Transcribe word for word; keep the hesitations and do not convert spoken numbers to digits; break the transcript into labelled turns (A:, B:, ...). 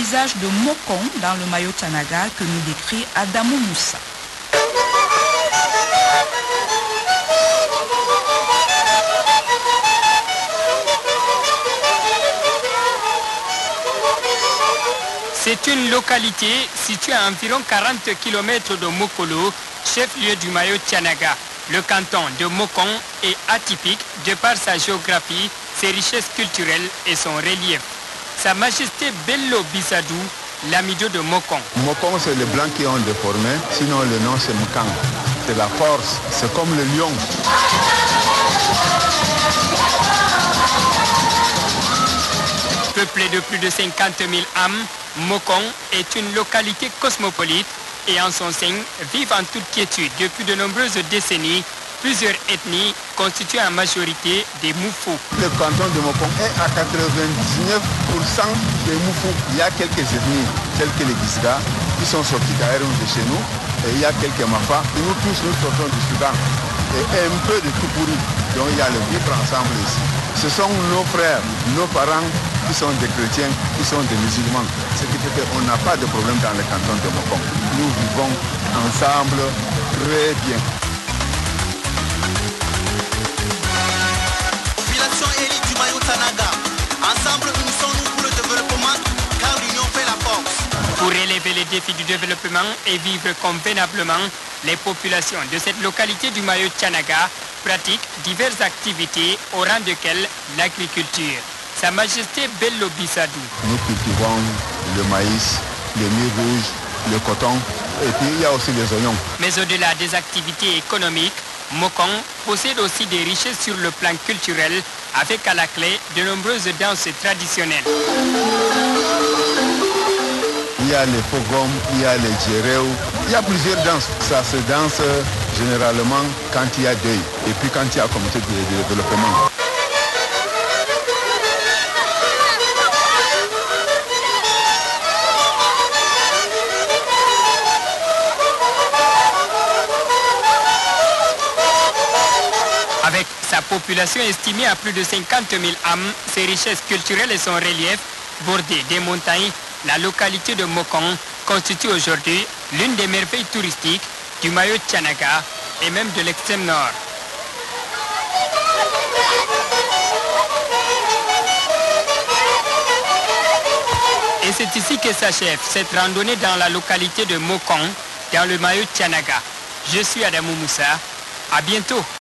A: paysage de Mokong dans le maillot Tanaga que nous décrit Adamou Moussa.
B: C'est une localité située à environ quarante kilomètres de Mokolo, chef-lieu du maillot Tanaga. Le canton de Mokong est atypique de par sa géographie, ses richesses culturelles et son relief. Sa Majesté Bello Bissadou, l'amido de Mokong.
C: Mokong, c'est les blancs qui ont déformé, sinon le nom c'est Mokang. C'est la force, c'est comme le lion.
B: Peuplé de plus de cinquante mille âmes, Mokong est une localité cosmopolite et en son sein vivent en toute quiétude depuis de nombreuses décennies plusieurs ethnies constituées en majorité des Moufou.
C: Le canton de Mokong est à quatre-vingt-dix-neuf pour cent des Moufou. Il y a quelques ethnies telles que les Gisga qui sont sortis d'ailleurs de chez nous et il y a quelques Mafa. Et nous tous nous sortons du Soudan et un peu de Toupouri. Donc il y a le vivre ensemble ici. Ce sont nos frères, nos parents qui sont des chrétiens, qui sont des musulmans. Ce qui fait qu'on n'a pas de problème dans le canton de Mokong. Nous vivons ensemble très bien.
D: Population élite du maillot Tanaga. Ensemble, unissons-nous pour le développement, car l'union fait la force.
B: Pour relever les défis du développement et vivre convenablement, les populations de cette localité du maillot Tanaga pratiquent diverses activités au rang desquelles l'agriculture. Sa Majesté Bello Bissadou.
C: Nous cultivons le maïs, le mil rouge, le coton et puis il y a aussi les oignons.
B: Mais au-delà des activités économiques, Mokong possède aussi des richesses sur le plan culturel avec à la clé de nombreuses danses traditionnelles.
C: Il y a les pogom, il y a les djereu, il y a plusieurs danses. Ça se danse généralement quand il y a deuil et puis quand il y a comité de développement.
B: Avec sa population estimée à plus de cinquante mille âmes, ses richesses culturelles et son relief bordé des montagnes, la localité de Mokong constitue aujourd'hui l'une des merveilles touristiques du maillot Tanaga et même de l'extrême nord. Et c'est ici que s'achève cette randonnée dans la localité de Mokong, dans le maillot Tanaga. Je suis Adamou Moussa. À bientôt.